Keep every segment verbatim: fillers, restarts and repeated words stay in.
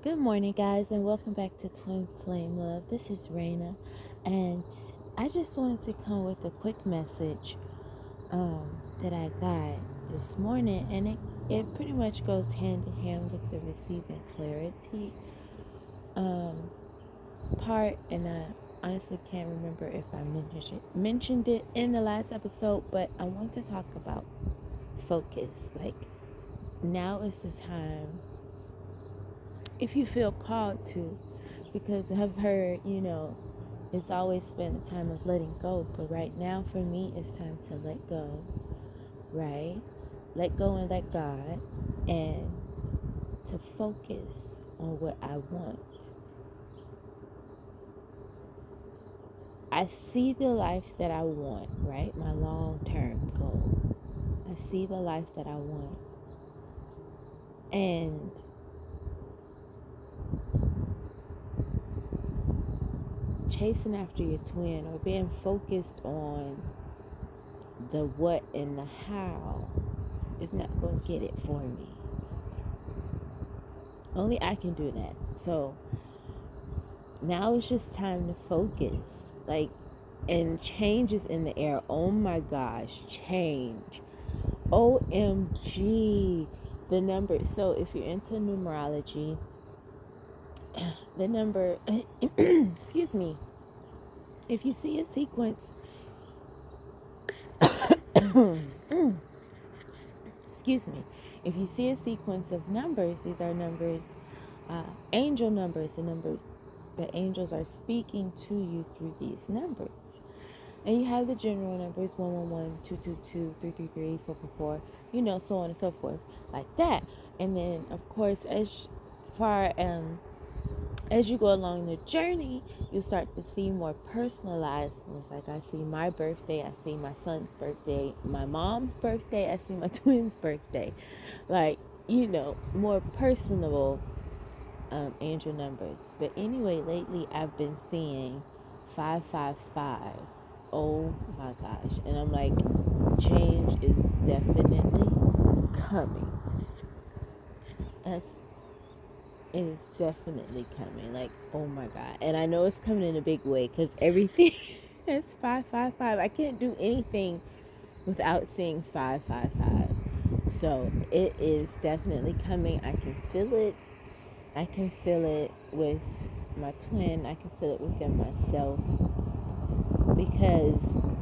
Good morning, guys, and welcome back to Twin Flame Love. This is Raina, and I just wanted to come with a quick message um, that I got this morning, and it, it pretty much goes hand in hand with the receiving clarity um, part, and I honestly can't remember if I mentioned it, mentioned it in the last episode, but I want to talk about focus. Like, now is the time, if you feel called to, because I've heard, you know, it's always been a time of letting go, but right now for me, it's time to let go, right? Let go and let God, and to focus on what I want. I see the life that I want, right? My long-term goal. I see the life that I want. And chasing after your twin, or being focused on the what and the how, is not going to get it for me. Only I can do that. So now it's just time to focus. Like, and change is in the air. Oh my gosh, change. O M G. The number. So if you're into numerology, the number, excuse me, if you see a sequence, excuse me, if you see a sequence of numbers, these are numbers, uh, angel numbers, the numbers that angels are speaking to you through these numbers. And you have the general numbers, one one one, two two two, three three three, four four four, you know, so on and so forth, like that. And then, of course, as far um, as you go along the journey, you start to see more personalized ones. Like, I see my birthday, I see my son's birthday, my mom's birthday, I see my twin's birthday. Like, you know, more personable um, angel numbers. But anyway, lately I've been seeing five five five. Oh my gosh. And I'm like, change is definitely coming. That's, it is definitely coming. Like, oh my God. And I know it's coming in a big way, because everything is five five five. I can't do anything without seeing five five five. So it is definitely coming. I can feel it. I can feel it with my twin. I can feel it within myself. Because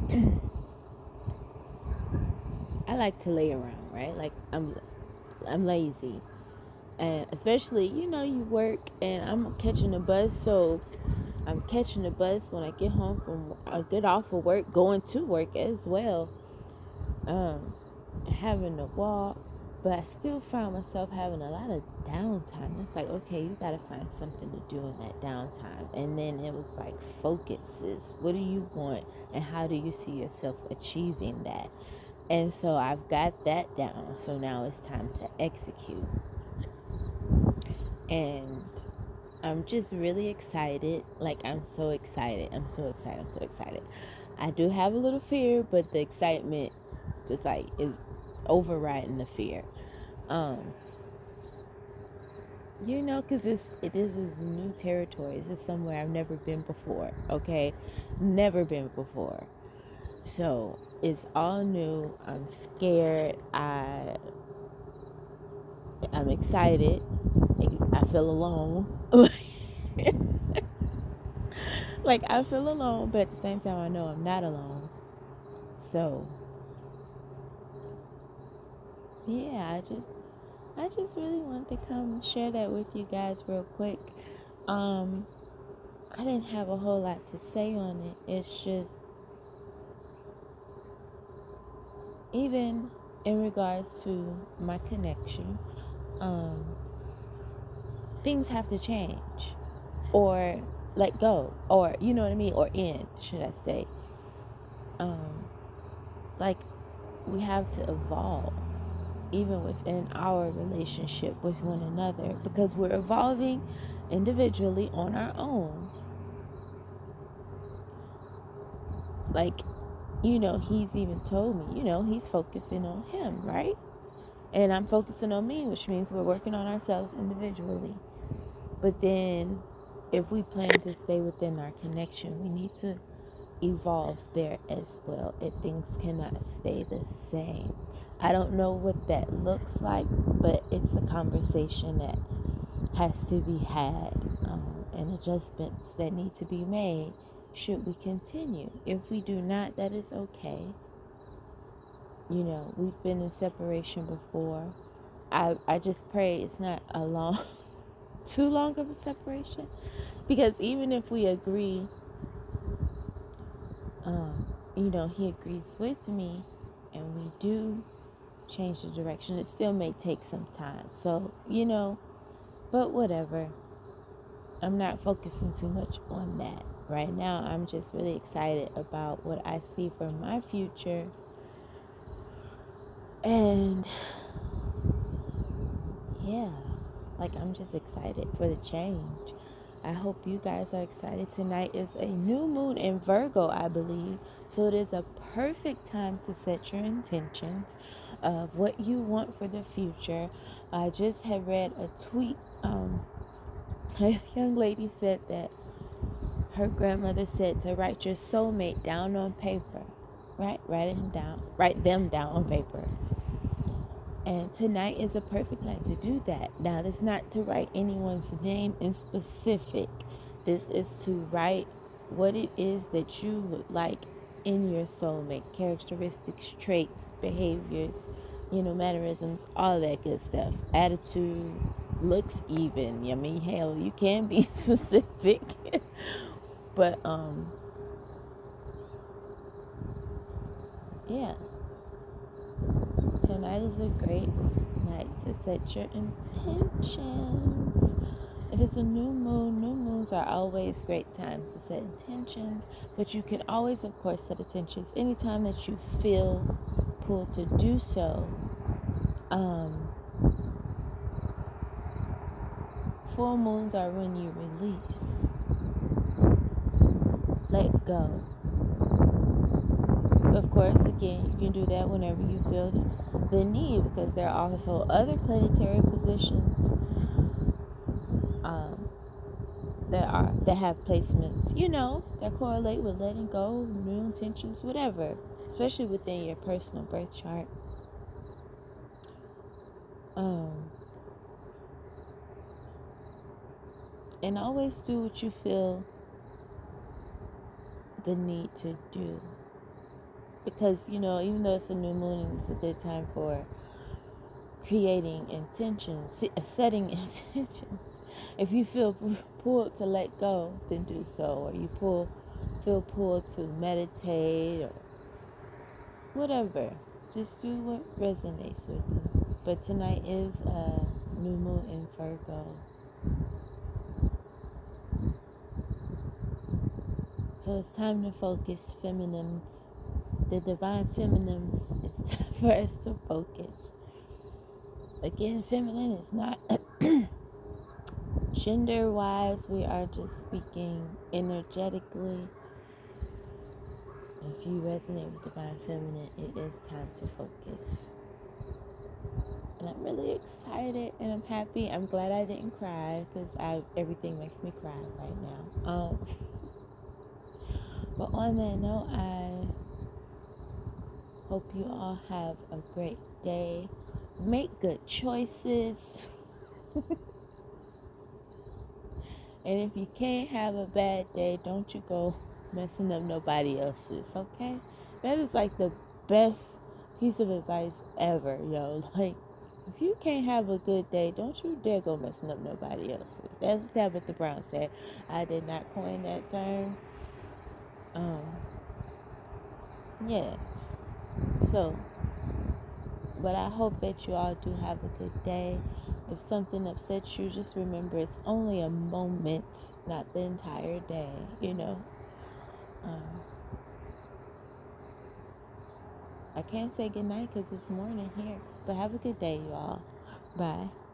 I like to lay around, right? Like, I'm I'm lazy. And especially, you know, you work, and I'm catching a bus, so I'm catching a bus when I get home from, I get off of work, going to work as well, um, having to walk, but I still found myself having a lot of downtime. It's like, okay, you gotta find something to do in that downtime. And then it was like, focuses. What do you want, and how do you see yourself achieving that? And so I've got that down. So now it's time to execute. And I'm just really excited. Like, I'm so excited. I'm so excited. I'm so excited. I do have a little fear, but the excitement just like is overriding the fear. Um, you know, because this it is this new territory. This is somewhere I've never been before. Okay, never been before. So it's all new. I'm scared. I I'm excited. I feel alone. Like, I feel alone, but at the same time, I know I'm not alone. So, yeah, I just, I just really wanted to come share that with you guys real quick. Um, I didn't have a whole lot to say on it. It's just, even in regards to my connection, um, things have to change, or let go, or, you know what I mean, or end, should I say. Um, like, we have to evolve, even within our relationship with one another, because we're evolving individually on our own. Like, you know, he's even told me, you know, he's focusing on him, right? And I'm focusing on me, which means we're working on ourselves individually. But then, if we plan to stay within our connection, we need to evolve there as well. If things cannot stay the same. I don't know what that looks like, but it's a conversation that has to be had, um, and adjustments that need to be made should we continue. If we do not, that is okay. You know, we've been in separation before. I, I just pray it's not a long, too long of a separation. Because even if we agree, um, you know, he agrees with me and we do change the direction, it still may take some time. So, you know, but whatever. I'm not focusing too much on that. Right now, I'm just really excited about what I see for my future. And yeah, like I'm just excited for the change. I hope you guys are excited. Tonight is a new moon in Virgo, I believe. So it is a perfect time to set your intentions of what you want for the future. I just had read a tweet. Um, a young lady said that her grandmother said to write your soulmate down on paper. Right? Write them down. Write them down on paper. And tonight is a perfect night to do that. Now, it's not to write anyone's name in specific. This is to write what it is that you would like in your soulmate. Characteristics, traits, behaviors, you know, mannerisms, all that good stuff. Attitude, looks even. I mean, hell, you can be specific. But, um, yeah. Tonight is a great night to set your intentions. It is a new moon. New moons are always great times to set intentions, but you can always, of course, set intentions anytime that you feel pulled to do so. Um, full moons are when you release, let go. Of course, again, you can do that whenever you feel the need, because there are also other planetary positions um, that are that have placements, you know, that correlate with letting go, new intentions, whatever, especially within your personal birth chart. Um, and always do what you feel the need to do. Because, you know, even though it's a new moon, it's a good time for creating intentions, setting intentions. If you feel pulled to let go, then do so. Or you pull, feel pulled to meditate or whatever. Just do what resonates with you. But tonight is a new moon in Virgo. So it's time to focus, feminines. The divine feminines, it's time for us to focus. Again, feminine is not gender wise, we are just speaking energetically. If you resonate with divine feminine, it is time to focus. And I'm really excited and I'm happy. I'm glad I didn't cry, because I everything makes me cry right now. Um, but on that note, I hope you all have a great day. Make good choices. And if you can't have a bad day, don't you go messing up nobody else's, okay? That is like the best piece of advice ever, yo. Like, if you can't have a good day, don't you dare go messing up nobody else's. That's what Tabitha Brown said. I did not coin that term. Um, yes. So, but I hope that you all do have a good day. If something upsets you, just remember it's only a moment, not the entire day, you know. Um, I can't say goodnight because it's morning here. But have a good day, you all. Bye.